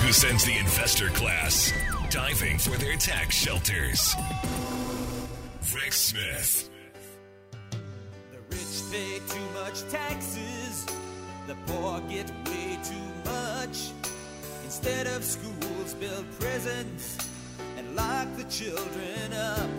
who sends the investor class diving for their tax shelters. Rick Smith. The rich pay too much taxes, the poor get way too much. Instead of schools, build prisons and lock the children up.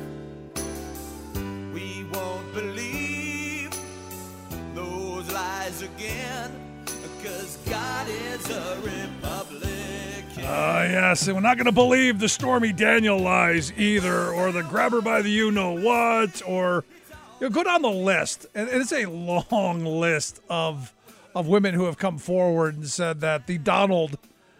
We won't believe those lies again, because God is a Republican. Yes, and we're not going to believe the Stormy Daniel lies either, or the grabber by the you-know-what, or go down the list. And it's a long list of women who have come forward and said that the Donald,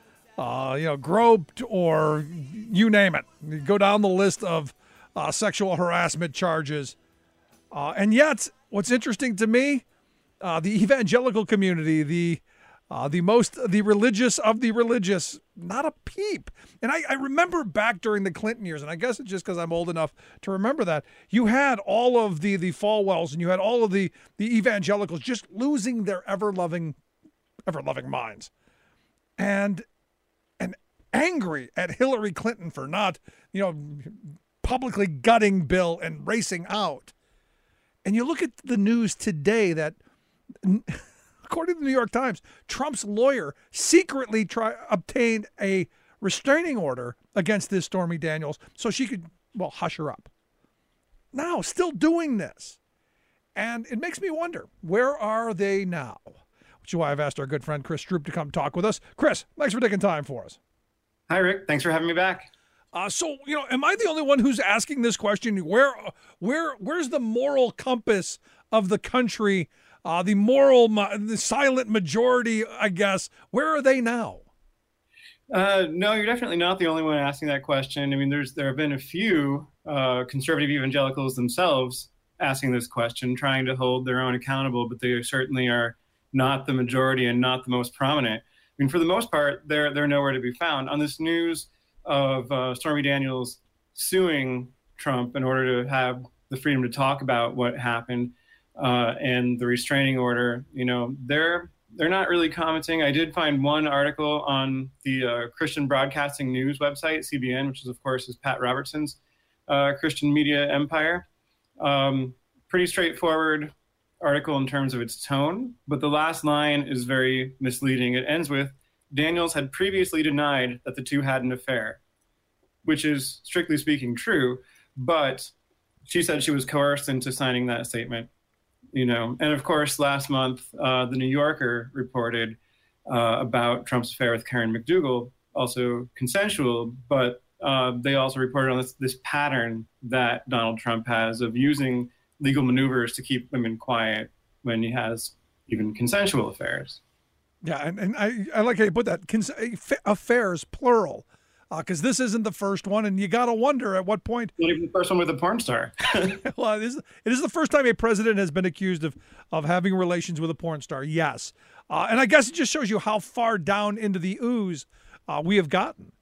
groped, or you name it. You go down the list of sexual harassment charges. And yet, what's interesting to me, the evangelical community, the religious of the religious, not a peep. And I remember back during the Clinton years, and I guess it's just because I'm old enough to remember that, you had all of the Falwells and you had all of the evangelicals just losing their ever-loving minds. And angry at Hillary Clinton for not, publicly gutting Bill and racing out. And you look at the news today that, according to the New York Times, Trump's lawyer secretly obtained a restraining order against this Stormy Daniels so she could, hush her up. Now, still doing this. And it makes me wonder, where are they now? Which is why I've asked our good friend Chris Stroop to come talk with us. Chris, thanks for taking time for us. Hi, Rick. Thanks for having me back. Am I the only one who's asking this question? Where's the moral compass of the country? The silent majority, I guess. Where are they now? No, you're definitely not the only one asking that question. I mean, there have been a few conservative evangelicals themselves asking this question, trying to hold their own accountable, but they certainly are not the majority and not the most prominent. I mean, for the most part, they're nowhere to be found. On this news of Stormy Daniels suing Trump in order to have the freedom to talk about what happened and the restraining order, they're not really commenting. I did find one article on the Christian Broadcasting News website, CBN, which is, of course, Pat Robertson's Christian media empire. Pretty straightforward article in terms of its tone, but the last line is very misleading. It ends with, Daniels had previously denied that the two had an affair, which is strictly speaking true, but she said she was coerced into signing that statement, And of course, last month, the New Yorker reported about Trump's affair with Karen McDougal, also consensual, but they also reported on this pattern that Donald Trump has of using legal maneuvers to keep women quiet when he has even consensual affairs. Yeah, and I like how you put that, affairs, plural, because this isn't the first one, and you got to wonder at what point. Not even the first one with a porn star. Well, it is the first time a president has been accused of having relations with a porn star, yes. And I guess it just shows you how far down into the ooze we have gotten.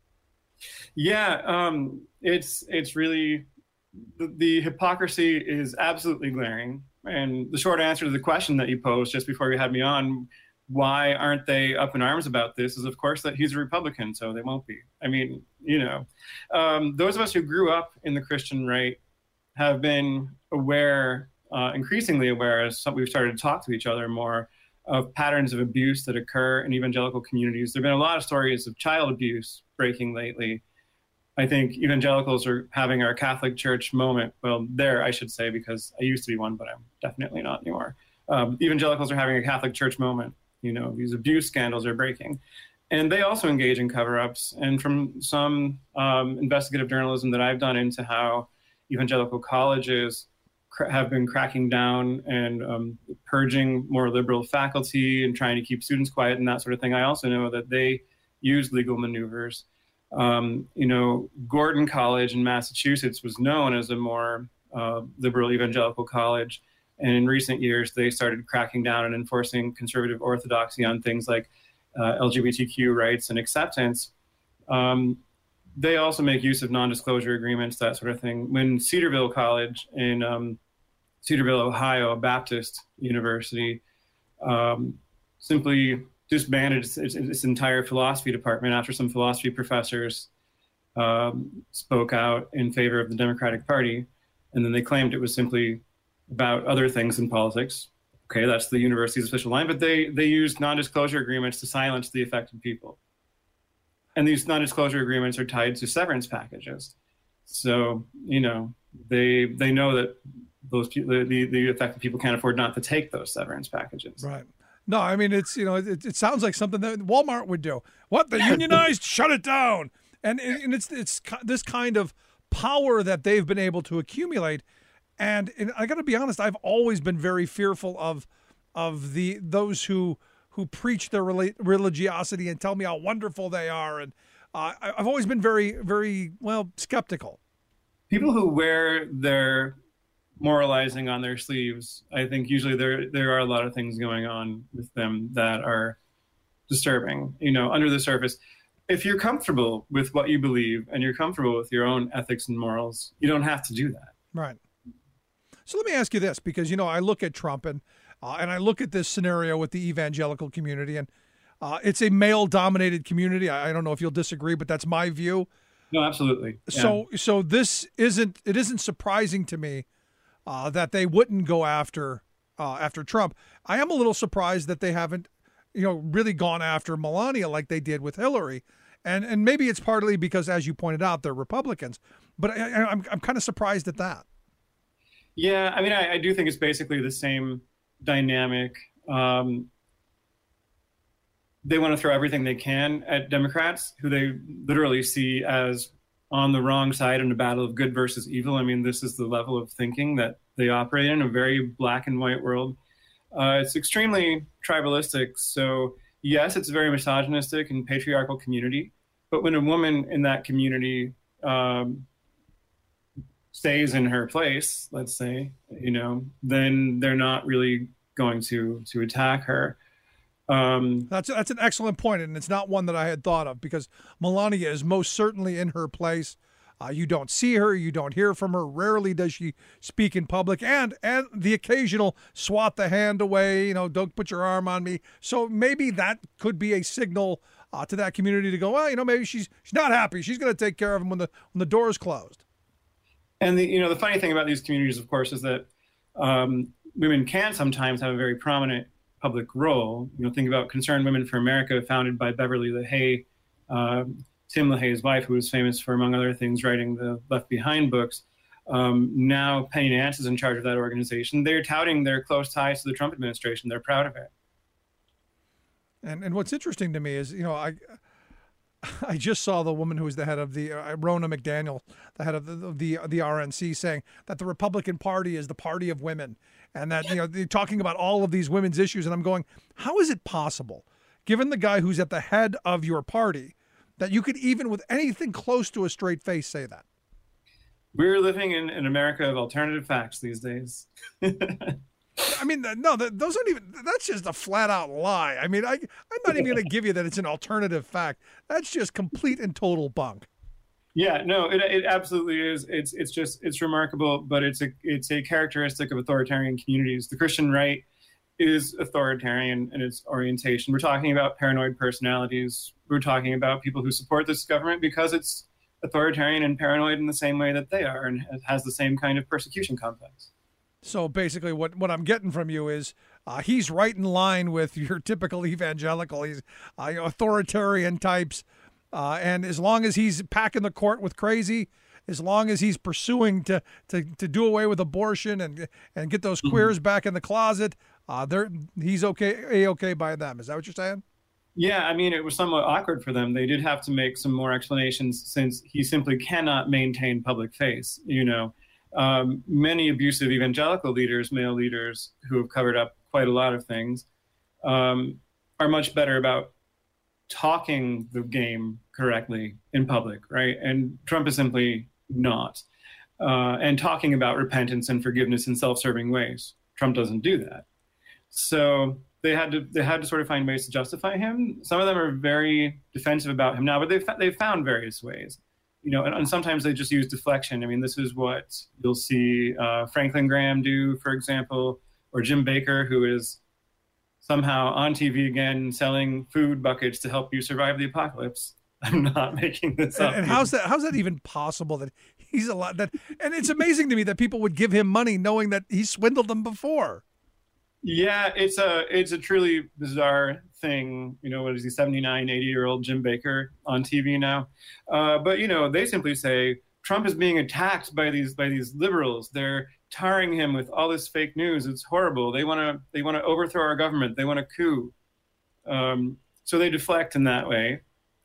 Yeah, it's really, the hypocrisy is absolutely glaring. And the short answer to the question that you posed just before you had me on, why aren't they up in arms about this, is, of course, that he's a Republican, so they won't be. I mean, those of us who grew up in the Christian right have been aware, increasingly aware, as we've started to talk to each other more, of patterns of abuse that occur in evangelical communities. There have been a lot of stories of child abuse breaking lately. I think evangelicals are having our Catholic Church moment. Well, I should say, because I used to be one, but I'm definitely not anymore. Evangelicals are having a Catholic Church moment. These abuse scandals are breaking. And they also engage in cover-ups. And from some investigative journalism that I've done into how evangelical colleges have been cracking down and purging more liberal faculty and trying to keep students quiet and that sort of thing, I also know that they use legal maneuvers. Gordon College in Massachusetts was known as a more liberal evangelical college. And in recent years, they started cracking down and enforcing conservative orthodoxy on things like LGBTQ rights and acceptance. They also make use of non-disclosure agreements, that sort of thing. When Cedarville College in Cedarville, Ohio, a Baptist university, simply disbanded its entire philosophy department after some philosophy professors spoke out in favor of the Democratic Party. And then they claimed it was simply about other things in politics. Okay, that's the university's official line, but they used non-disclosure agreements to silence the affected people. And these non-disclosure agreements are tied to severance packages. So, you know, they know that those people, the affected people can't afford not to take those severance packages. Right. No, I mean, it's, you know, it sounds like something that Walmart would do. What? The unionized? Shut it down. And it's this kind of power that they've been able to accumulate. And I got to be honest, I've always been very fearful of those who preach their religiosity and tell me how wonderful they are. And I've always been very, very, well, skeptical. People who wear their moralizing on their sleeves, I think usually there are a lot of things going on with them that are disturbing, you know, under the surface. If you're comfortable with what you believe and you're comfortable with your own ethics and morals, you don't have to do that. Right. So let me ask you this, because, you know, I look at Trump and I look at this scenario with the evangelical community, and it's a male-dominated community. I don't know if you'll disagree, but that's my view. No, absolutely. Yeah. So this isn't surprising to me that they wouldn't go after Trump. I am a little surprised that they haven't, you know, really gone after Melania like they did with Hillary, and maybe it's partly because, as you pointed out, they're Republicans. But I'm kind of surprised at that. Yeah, I mean, I do think it's basically the same dynamic. They want to throw everything they can at Democrats, who they literally see as on the wrong side in a battle of good versus evil. I mean, this is the level of thinking that they operate in, a very black and white world. It's extremely tribalistic. So, yes, it's a very misogynistic and patriarchal community. But when a woman in that community stays in her place, let's say, you know, then they're not really going to attack her. That's an excellent point, and it's not one that I had thought of, because Melania is most certainly in her place. You don't see her, you don't hear from her. Rarely does she speak in public, and the occasional swat the hand away, you know, don't put your arm on me. So maybe that could be a signal to that community to go, well, you know, maybe she's not happy. She's going to take care of him when the door is closed. And the funny thing about these communities, of course, is that women can sometimes have a very prominent public role. You know, think about Concerned Women for America, founded by Beverly LaHaye, Tim LaHaye's wife, who was famous for, among other things, writing the Left Behind books. Now Penny Nance is in charge of that organization. They're touting their close ties to the Trump administration. They're proud of it. And what's interesting to me is, you know, I just saw the woman who was the head of the Ronna McDaniel, the head of the RNC, saying that the Republican Party is the party of women, and that, you know, they're talking about all of these women's issues. And I'm going, how is it possible, given the guy who's at the head of your party, that you could even with anything close to a straight face say that? We're living in an America of alternative facts these days. I mean, no, those aren't even, that's just a flat out lie. I mean, I'm not even going to give you that it's an alternative fact. That's just complete and total bunk. Yeah, no, it absolutely is. It's remarkable, but it's a characteristic of authoritarian communities. The Christian right is authoritarian in its orientation. We're talking about paranoid personalities. We're talking about people who support this government because it's authoritarian and paranoid in the same way that they are, and has the same kind of persecution complex. So basically what I'm getting from you is he's right in line with your typical evangelical. He's authoritarian types. And as long as he's packing the court with crazy, as long as he's pursuing to do away with abortion and get those queers back in the closet, he's okay by them. Is that what you're saying? Yeah, I mean, it was somewhat awkward for them. They did have to make some more explanations, since he simply cannot maintain public face, you know. Many abusive evangelical leaders, male leaders, who have covered up quite a lot of things, are much better about talking the game correctly in public, right? And Trump is simply not. And talking about repentance and forgiveness in self-serving ways. Trump doesn't do that. So they had to sort of find ways to justify him. Some of them are very defensive about him now, but they've found various ways. You know, and sometimes they just use deflection. I mean, this is what you'll see Franklin Graham do, for example, or Jim Baker, who is somehow on TV again selling food buckets to help you survive the apocalypse. I'm not making this up. And how's that even possible that he's allowed that? And it's amazing to me that people would give him money knowing that he swindled them before. Yeah, it's a truly bizarre thing. What is he, 79, 80-year-old Jim Baker on TV now? But they simply say Trump is being attacked by these liberals. They're tarring him with all this fake news. It's horrible. They want to overthrow our government. They want a coup. So they deflect in that way.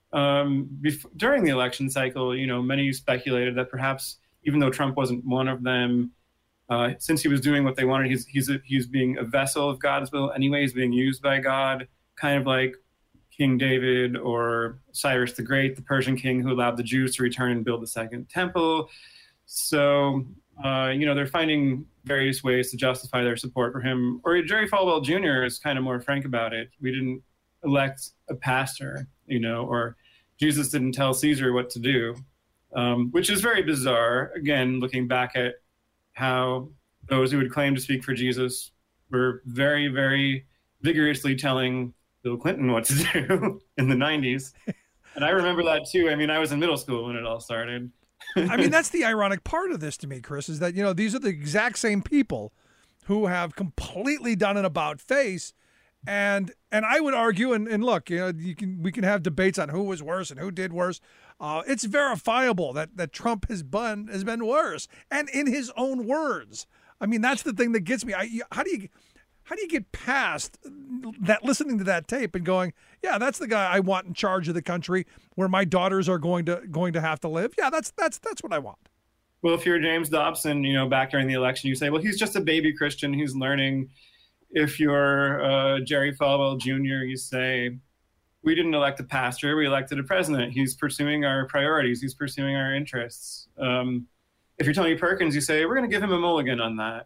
During the election cycle, many speculated that perhaps, even though Trump wasn't one of them, since he was doing what they wanted, he's being a vessel of God's will anyway. He's being used by God, kind of like King David or Cyrus the Great, the Persian king who allowed the Jews to return and build the second temple. So, they're finding various ways to justify their support for him. Or Jerry Falwell Jr. is kind of more frank about it. We didn't elect a pastor, or Jesus didn't tell Caesar what to do, which is very bizarre. Again, looking back at how those who would claim to speak for Jesus were very, very vigorously telling Bill Clinton what to do in the 90s. And I remember that too. I mean, I was in middle school when it all started. I mean, that's the ironic part of this to me, Chris, is that, these are the exact same people who have completely done an about face. And I would argue, and look, we can have debates on who was worse and who did worse. It's verifiable that Trump has been worse, and in his own words. I mean, that's the thing that gets me. How do you get past that, listening to that tape and going, yeah, that's the guy I want in charge of the country where my daughters are going to have to live. Yeah, that's what I want. Well, if you're James Dobson, back during the election, you say, well, he's just a baby Christian. He's learning. If you're Jerry Falwell Jr., you say, we didn't elect a pastor, we elected a president. He's pursuing our priorities. He's pursuing our interests. If you're Tony Perkins, you say, we're going to give him a mulligan on that.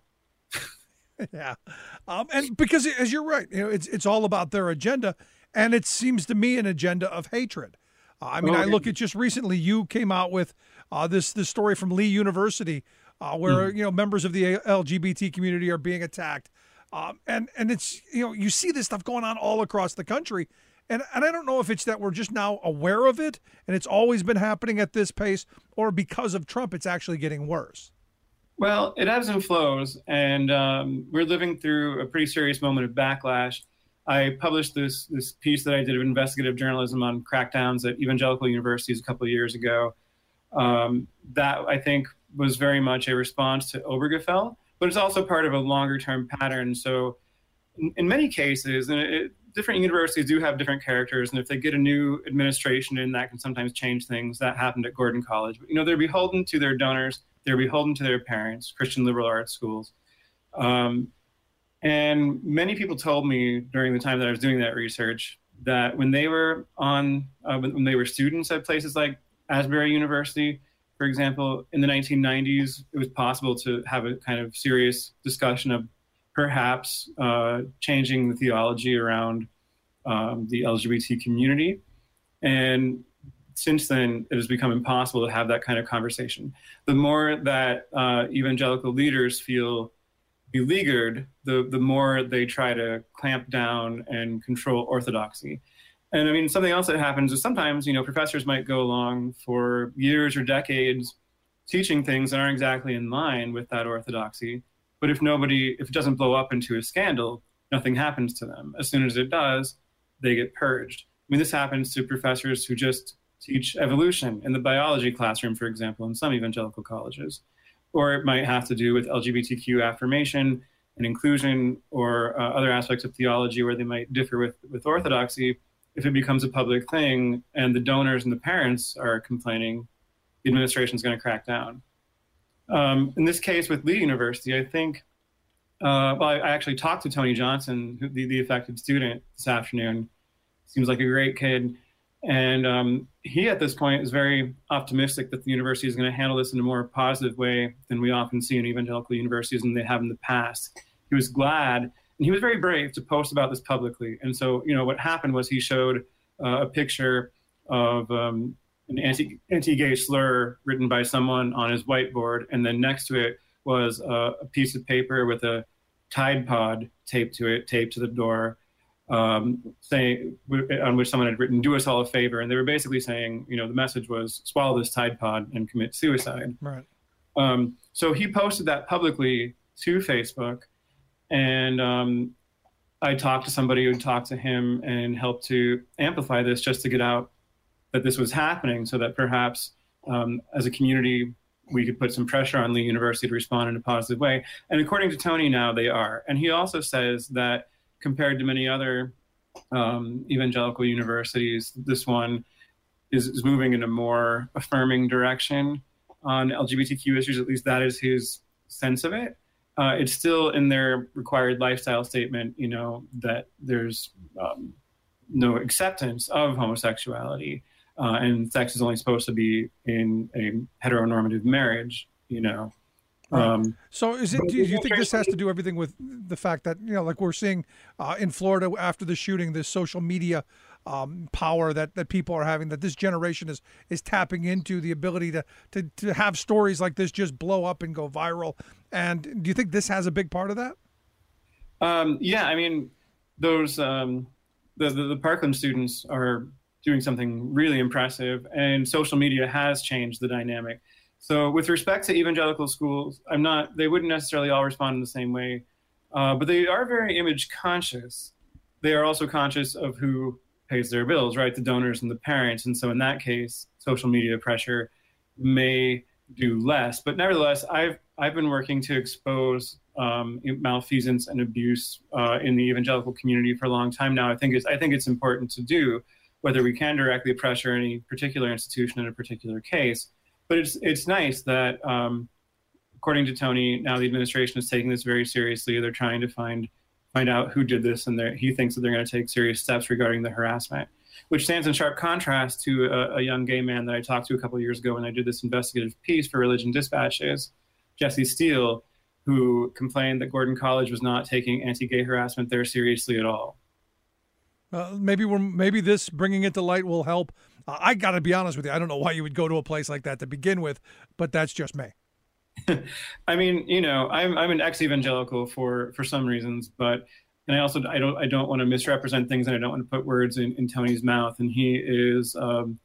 Yeah. And because, as you're right, it's all about their agenda. And it seems to me an agenda of hatred. I look at just recently, you came out with this story from Lee University where, members of the LGBT community are being attacked. And it's, you see this stuff going on all across the country. And I don't know if it's that we're just now aware of it and it's always been happening at this pace, or because of Trump, it's actually getting worse. Well, it ebbs and flows. And we're living through a pretty serious moment of backlash. I published this piece that I did of investigative journalism on crackdowns at evangelical universities a couple of years ago. That, I think, was very much a response to Obergefell. But it's also part of a longer-term pattern. So in many cases, different universities do have different characters, and if they get a new administration in, that can sometimes change things. That happened at Gordon College. But, they're beholden to their donors. They're beholden to their parents, Christian liberal arts schools. And many people told me during the time that I was doing that research that when they were when they were students at places like Asbury University, for example, in the 1990s, it was possible to have a kind of serious discussion of perhaps changing the theology around the LGBT community. And since then, it has become impossible to have that kind of conversation. The more that evangelical leaders feel beleaguered, the more they try to clamp down and control orthodoxy. And I mean, something else that happens is sometimes, professors might go along for years or decades teaching things that aren't exactly in line with that orthodoxy. But if it doesn't blow up into a scandal, nothing happens to them. As soon as it does, they get purged. I mean, this happens to professors who just teach evolution in the biology classroom, for example, in some evangelical colleges. Or it might have to do with LGBTQ affirmation and inclusion, or other aspects of theology where they might differ with orthodoxy. If it becomes a public thing and the donors and the parents are complaining, the administration is going to crack down. In this case with Lee University, I think, I actually talked to Tony Johnson, the affected student, this afternoon. Seems like a great kid. And he, at this point, is very optimistic that the university is going to handle this in a more positive way than we often see in evangelical universities and they have in the past. He was glad, and he was very brave to post about this publicly. And so, what happened was he showed a picture of an anti-gay slur written by someone on his whiteboard, and then next to it was a piece of paper with a Tide Pod taped to the door. saying, on which someone had written, "Do us all a favor," and they were basically saying, the message was, swallow this Tide Pod and commit suicide. Right. So he posted that publicly to Facebook, and I talked to somebody who talked to him and helped to amplify this, just to get out that this was happening, so that perhaps as a community we could put some pressure on Lee University to respond in a positive way. And according to Tony, now they are. And he also says that compared to many other evangelical universities, this one is moving in a more affirming direction on LGBTQ issues. At least that is his sense of it. It's still in their required lifestyle statement, that there's no acceptance of homosexuality, and sex is only supposed to be in a heteronormative marriage, So do you think this has to do everything with the fact that, like we're seeing in Florida after the shooting, this social media power that people are having, that this generation is tapping into, the ability to have stories like this just blow up and go viral? And do you think this has a big part of that? Yeah, I mean, those the Parkland students are doing something really impressive, and social media has changed the dynamic. So with respect to evangelical schools, they wouldn't necessarily all respond in the same way, but they are very image conscious. They are also conscious of who pays their bills, right? The donors and the parents. And so in that case, social media pressure may do less. But nevertheless, I've been working to expose malfeasance and abuse in the evangelical community for a long time now. I think it's important to do, whether we can directly pressure any particular institution in a particular case. But it's nice that, according to Tony, now the administration is taking this very seriously. They're trying to find out who did this, and he thinks that they're going to take serious steps regarding the harassment, which stands in sharp contrast to a young gay man that I talked to a couple of years ago when I did this investigative piece for Religion Dispatches, Jesse Steele, who complained that Gordon College was not taking anti-gay harassment there seriously at all. Maybe this bringing it to light will help. I got to be honest with you. I don't know why you would go to a place like that to begin with, but that's just me. I mean, I'm an ex-evangelical for some reasons, and I don't want to misrepresent things, and I don't want to put words in Tony's mouth. And he is,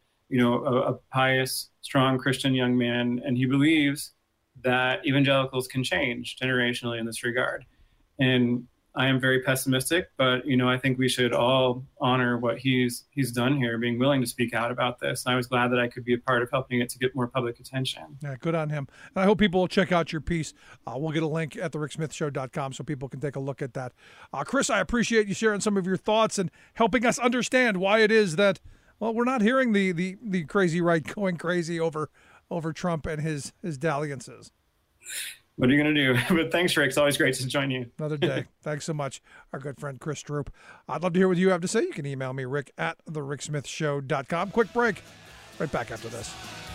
a pious, strong Christian young man, and he believes that evangelicals can change generationally in this regard. And I am very pessimistic, but I think we should all honor what he's done here, being willing to speak out about this. And I was glad that I could be a part of helping it to get more public attention. Yeah, good on him. And I hope people will check out your piece. We'll get a link at thericksmithshow.com so people can take a look at that. Chris, I appreciate you sharing some of your thoughts and helping us understand why it is that, well, we're not hearing the crazy right going crazy over Trump and his dalliances. What are you going to do? But thanks, Rick. It's always great to join you. Another day. Thanks so much, our good friend Chris Stroop. I'd love to hear what you have to say. You can email me, Rick at thericksmithshow.com. Quick break. Right back after this.